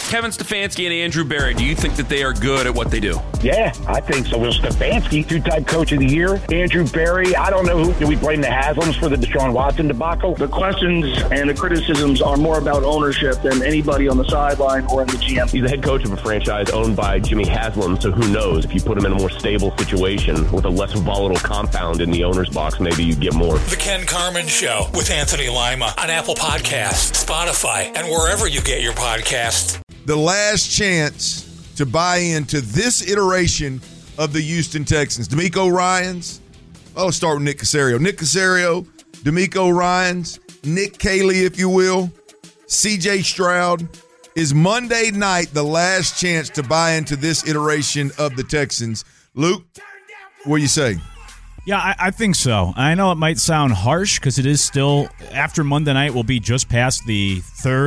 Kevin Stefanski and Andrew Berry, do you think that they are good at what they do? Yeah, I think so. Well, Stefanski, two-time coach of the year. Andrew Berry, I don't know who. Do we blame the Haslams for the Deshaun Watson debacle? The questions and the criticisms are more about ownership than anybody on the sideline or in the GM. He's the head coach of a franchise owned by Jimmy Haslam, so who knows? If you put him in a more stable situation with a less volatile compound in the owner's box, maybe you get more. The Ken Carman Show with Anthony Lima on Apple Podcasts, Spotify, and wherever you get your podcasts. The last chance to buy into this iteration of the Houston Texans. DeMeco Ryans. Let's start with Nick Caserio. Nick Caserio, DeMeco Ryans, Nick Caley, if you will, C.J. Stroud. Is Monday night the last chance to buy into this iteration of the Texans? Luke, what do you say? Yeah, I think so. I know it might sound harsh because it is still, after Monday night, we'll be just past the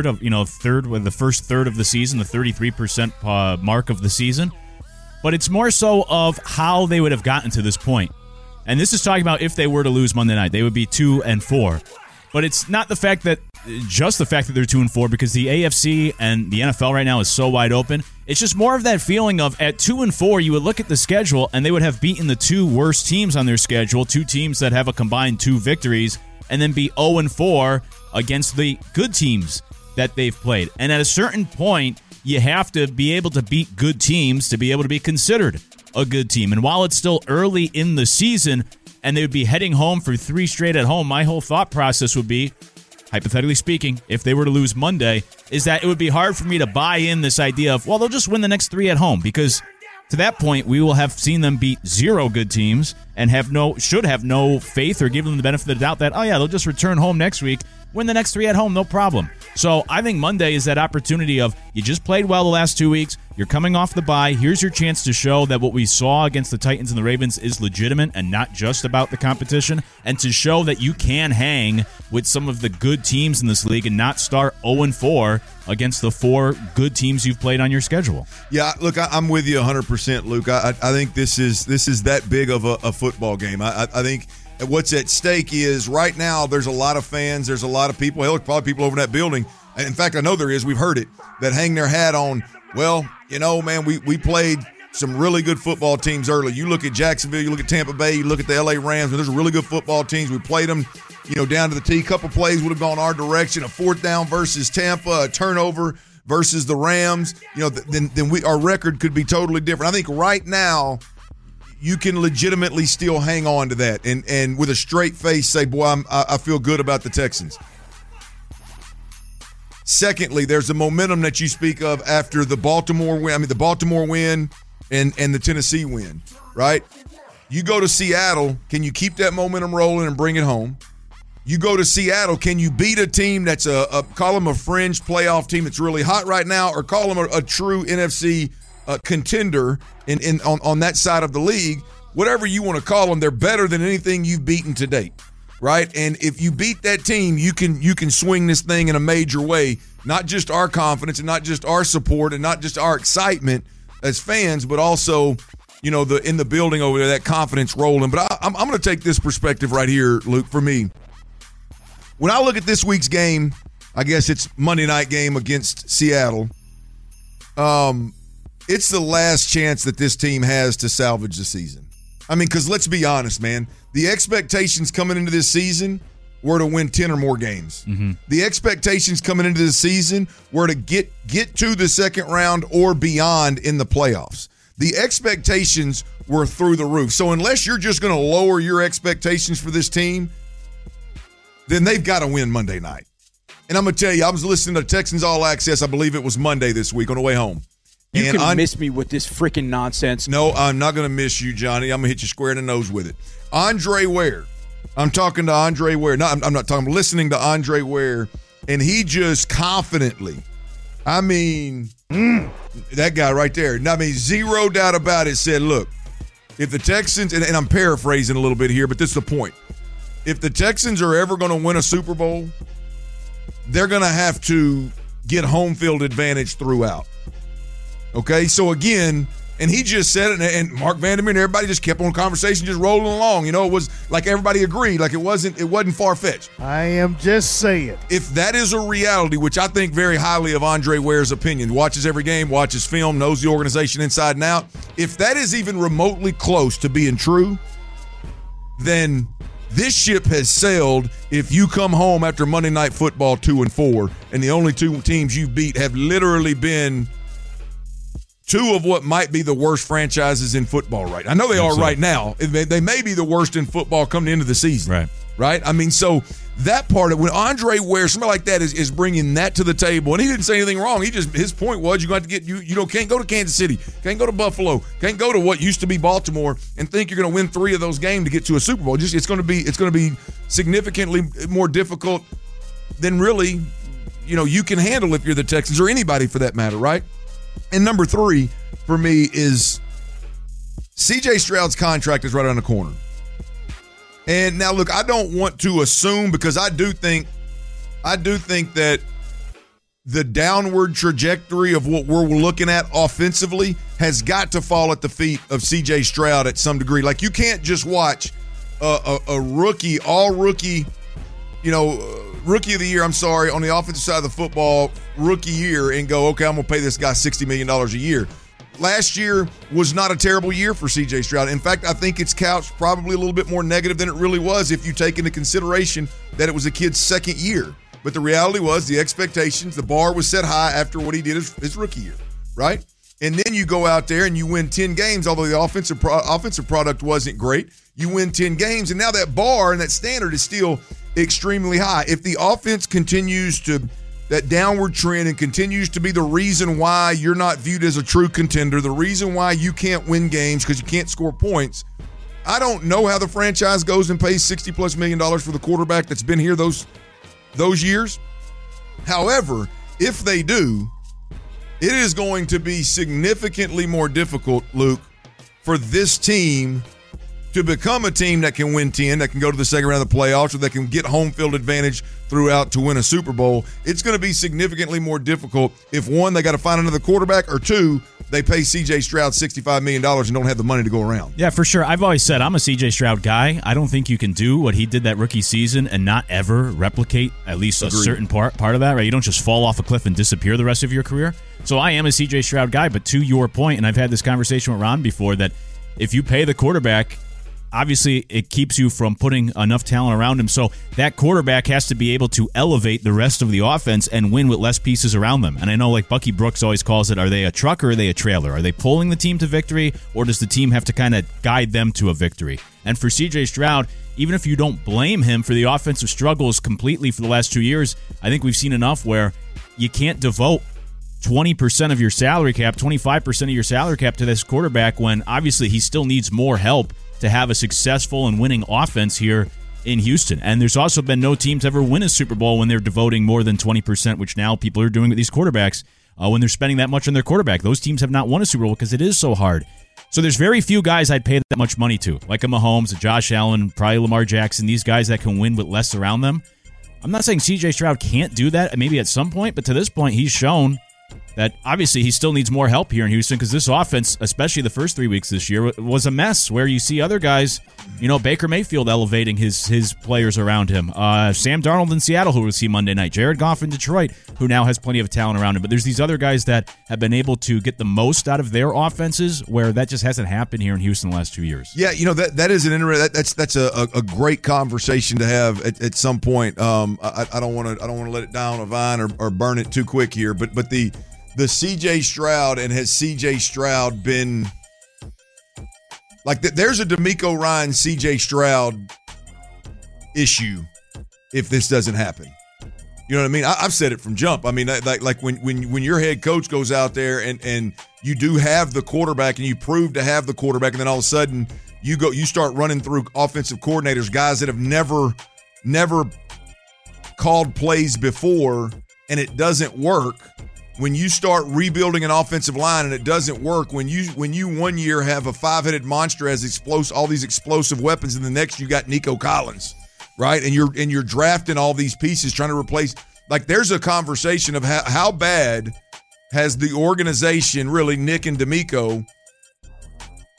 the first third of the season, the 33% mark of the season. But it's more so of how they would have gotten to this point. And this is talking about if they were to lose Monday night, they would be 2-4. But it's not just the fact that they're 2-4, because the AFC and the NFL right now is so wide open. It's just more of that feeling of at 2-4, you would look at the schedule and they would have beaten the two worst teams on their schedule, two teams that have a combined 2 victories, and then be 0-4 against the good teams that they've played. And at a certain point, you have to be able to beat good teams to be able to be considered a good team. And while it's still early in the season and they would be heading home for 3 straight at home, my whole thought process would be, hypothetically speaking, if they were to lose Monday, is that it would be hard for me to buy in this idea of, well, they'll just win the next 3 at home, because to that point, we will have seen them beat 0 good teams and should have no faith or give them the benefit of the doubt that, oh yeah, they'll just return home next week, win the next 3 at home, no problem. So I think Monday is that opportunity of, you just played well the last 2 weeks, you're coming off the bye, here's your chance to show that what we saw against the Titans and the Ravens is legitimate and not just about the competition, and to show that you can hang with some of the good teams in this league and not start 0-4 against the 4 good teams you've played on your schedule. Yeah, look, I'm with you 100%, Luke. I think this is that big of a football game. I think what's at stake is right now there's a lot of fans, there's a lot of people, hell, probably people over in that building. In fact, I know there is, we've heard it, that hang their hat on, well, man, we played some really good football teams early. You look at Jacksonville, you look at Tampa Bay, you look at the L.A. Rams, and there's really good football teams. We played them, down to the T. A couple plays would have gone our direction, a 4th down versus Tampa, a turnover versus the Rams, then our record could be totally different. I think right now you can legitimately still hang on to that and with a straight face say, boy, I feel good about the Texans. Secondly, there's the momentum that you speak of after the Baltimore win and the Tennessee win, right? You go to Seattle, can you keep that momentum rolling and bring it home? You go to Seattle, can you beat a team that's call them a fringe playoff team that's really hot right now, or call them a true NFC contender on that side of the league? Whatever you want to call them, they're better than anything you've beaten to date. Right? And if you beat that team, you can swing this thing in a major way. Not just our confidence and not just our support and not just our excitement as fans, but also, in the building over there, that confidence rolling. But I'm going to take this perspective right here, Luke, for me. When I look at this week's game, I guess it's Monday night game against Seattle. It's the last chance that this team has to salvage the season. I mean, because let's be honest, man. The expectations coming into this season were to win 10 or more games. Mm-hmm. The expectations coming into this season were to get to the second round or beyond in the playoffs. The expectations were through the roof. So unless you're just going to lower your expectations for this team, then they've got to win Monday night. And I'm going to tell you, I was listening to Texans All Access, I believe it was Monday this week on the way home. You can miss me with this freaking nonsense. No, I'm not going to miss you, Johnny. I'm going to hit you square in the nose with it. Andre Ware. I'm talking to Andre Ware. No, I'm not talking. I'm listening to Andre Ware, and he just confidently, that guy right there, zero doubt about it, said, look, if the Texans, and I'm paraphrasing a little bit here, but this is the point. If the Texans are ever going to win a Super Bowl, they're going to have to get home field advantage throughout. Okay, so again, And he just said it, and Mark Vandermeer and everybody just kept on conversation, just rolling along. You know, it was like everybody agreed, like it wasn't far-fetched. I am just saying. If that is a reality, which I think very highly of Andre Ware's opinion, watches every game, watches film, knows the organization inside and out, if that is even remotely close to being true, then this ship has sailed if you come home after Monday Night Football 2-4, and the only two teams you've beat have literally been two of what might be the worst franchises in football right now. I know they are right now. They may be the worst in football coming into the season. Right? I mean, so that part of when Andre Ware, somebody like that is bringing that to the table, and he didn't say anything wrong. His point was you're going to get can't go to Kansas City, can't go to Buffalo, can't go to what used to be Baltimore and think you're going to win 3 of those games to get to a Super Bowl. It's going to be significantly more difficult than really, you can handle if you're the Texans or anybody for that matter, right? And number 3 for me is C.J. Stroud's contract is right around the corner. And now, look, I don't want to assume, because I do think that the downward trajectory of what we're looking at offensively has got to fall at the feet of C.J. Stroud at some degree. Like, you can't just watch a rookie, rookie of the year, on the offensive side of the football, rookie year, and go, okay, I'm going to pay this guy $60 million a year. Last year was not a terrible year for C.J. Stroud. In fact, I think it's couched probably a little bit more negative than it really was if you take into consideration that it was a kid's second year. But the reality was the expectations, the bar was set high after what he did his rookie year, right? And then you go out there and you win 10 games, although the offensive product wasn't great. You win 10 games, and now that bar and that standard is still extremely high. If the offense continues that downward trend and continues to be the reason why you're not viewed as a true contender, the reason why you can't win games because you can't score points, I don't know how the franchise goes and pays $60+ million for the quarterback that's been here those years. However, if they do, it is going to be significantly more difficult, Luke, for this team to become a team that can win 10, that can go to the second round of the playoffs, or that can get home field advantage throughout to win a Super Bowl. It's going to be significantly more difficult if, 1, they got to find another quarterback, or 2, they pay C.J. Stroud $65 million and don't have the money to go around. Yeah, for sure. I've always said I'm a C.J. Stroud guy. I don't think you can do what he did that rookie season and not ever replicate at least a certain part of that, right? You don't just fall off a cliff and disappear the rest of your career. So I am a C.J. Stroud guy, but to your point, and I've had this conversation with Ron before, that if you pay the quarterback, obviously it keeps you from putting enough talent around him. So that quarterback has to be able to elevate the rest of the offense and win with less pieces around them. And I know, like Bucky Brooks always calls it, are they a truck or are they a trailer? Are they pulling the team to victory, or does the team have to kind of guide them to a victory? And for C.J. Stroud, even if you don't blame him for the offensive struggles completely for the last 2 years, I think we've seen enough where you can't devote 20% of your salary cap, 25% of your salary cap to this quarterback when obviously he still needs more help to have a successful and winning offense here in Houston. And there's also been no teams ever win a Super Bowl when they're devoting more than 20%, which now people are doing with these quarterbacks, when they're spending that much on their quarterback. Those teams have not won a Super Bowl because it is so hard. So there's very few guys I'd pay that much money to, like a Mahomes, a Josh Allen, probably Lamar Jackson, these guys that can win with less around them. I'm not saying C.J. Stroud can't do that, maybe at some point, but to this point, he's shown that obviously he still needs more help here in Houston, because this offense, especially the first 3 weeks this year, was a mess, where you see other guys, Baker Mayfield elevating his players around him. Sam Darnold in Seattle, who we'll see Monday night. Jared Goff in Detroit, who now has plenty of talent around him. But there's these other guys that have been able to get the most out of their offenses, where that just hasn't happened here in Houston the last 2 years. Yeah, that is an interesting. That's a great conversation to have at some point. I don't want to let it die on a vine or burn it too quick here, but the C.J. Stroud, and has C.J. Stroud been like there's a DeMeco Ryan C.J. Stroud issue if this doesn't happen. You know what I mean? I've said it from jump. I mean, like when your head coach goes out there and you do have the quarterback and you prove to have the quarterback, and then all of a sudden you start running through offensive coordinators, guys that have never called plays before, and it doesn't work. When you start rebuilding an offensive line and it doesn't work, when you 1 year have a 5-headed monster as all these explosive weapons, and the next you got Nico Collins, right? And you're drafting all these pieces trying to replace. Like, there's a conversation of how bad has the organization, really, Nick and DeMeco,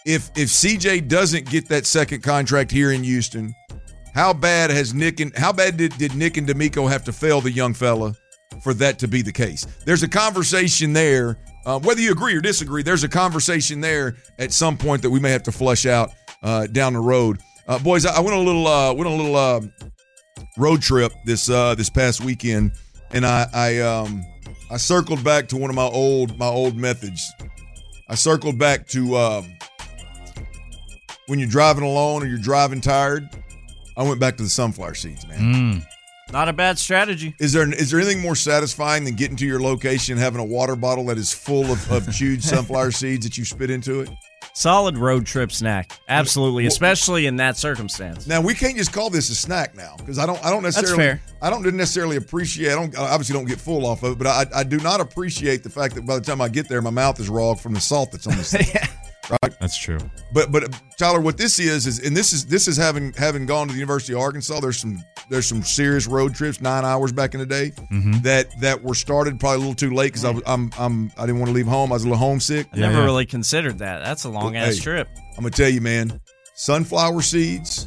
if CJ doesn't get that second contract here in Houston, how bad did Nick and D'Amico have to fail the young fella for that to be the case? There's a conversation there. Whether you agree or disagree, there's a conversation there at some point that we may have to flush out down the road. Boys, I went on a little road trip this past weekend, and I circled back to one of my old methods. I circled back to when you're driving alone or you're driving tired. I went back to the sunflower seeds, man. Not a bad strategy. Is there anything more satisfying than getting to your location and having a water bottle that is full of chewed sunflower seeds that you spit into it? Solid road trip snack. Absolutely, especially in that circumstance. Now, we can't just call this a snack now because I don't necessarily. That's fair. I don't necessarily appreciate. I obviously don't get full off of it, but I do not appreciate the fact that by the time I get there, my mouth is raw from the salt that's on this thing. Yeah. Right? That's true. But Tyler, what this is this is having gone to the University of Arkansas. There's some serious road trips, 9 hours back in the day that were started probably a little too late because I didn't want to leave home. I was a little homesick. I never really considered that. That's a long ass trip. I'm gonna tell you, man. Sunflower seeds,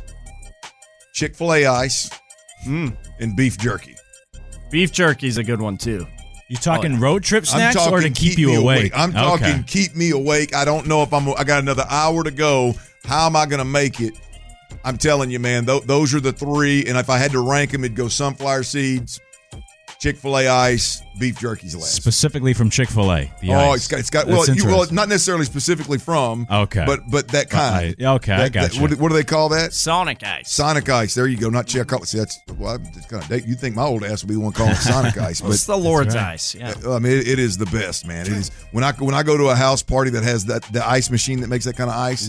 Chick-fil-A ice, and beef jerky. Beef jerky's a good one too. You talking road trip snacks or to keep you awake? I'm talking keep me awake. I don't know if I got another hour to go. How am I going to make it? I'm telling you, man, those are the three. And if I had to rank them, it'd go sunflower seeds, Chick-fil-A ice, beef jerky's last. Specifically from Chick-fil-A. It's got well, not necessarily specifically from. Okay. But that kind. I got you. What do they call that? Sonic ice. Sonic ice. There you go. Not Chick. See, that's kind of date. You think my old ass would be the one calling it Sonic ice? But it's the Lord's ice. Yeah. I mean, it is the best, man. It is when I go to a house party that has the ice machine that makes that kind of ice.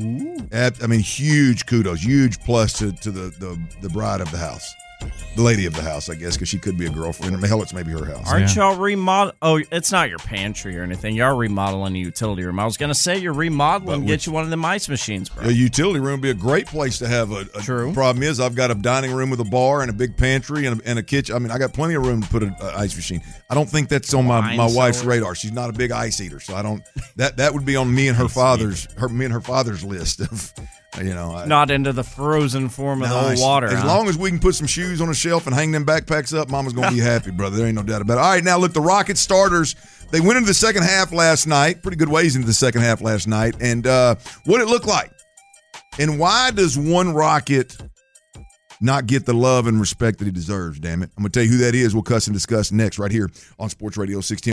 I mean, huge kudos, huge plus to the bride of the house. The lady of the house, I guess, because she could be a girlfriend. Hell, it's maybe her house. Aren't y'all remodel? Oh, it's not your pantry or anything. Y'all remodeling a utility room. I was going to say you're remodeling. Get you one of them ice machines, bro. A utility room would be a great place to have a True. Problem is, I've got a dining room with a bar and a big pantry and a kitchen. I mean, I got plenty of room to put an ice machine. I don't think that's on my wife's radar. She's not a big ice eater, so I don't. That would be on me and her father's list of. Not into the frozen form of the whole water. As long as we can put some shoes on a shelf and hang them backpacks up, Mama's going to be happy, brother. There ain't no doubt about it. All right, now look, the Rocket starters, they went into the second half last night, pretty good ways into the second half last night, and what it looked like. And why does one Rocket not get the love and respect that he deserves, damn it? I'm going to tell you who that is. We'll cuss and discuss next right here on Sports Radio 610.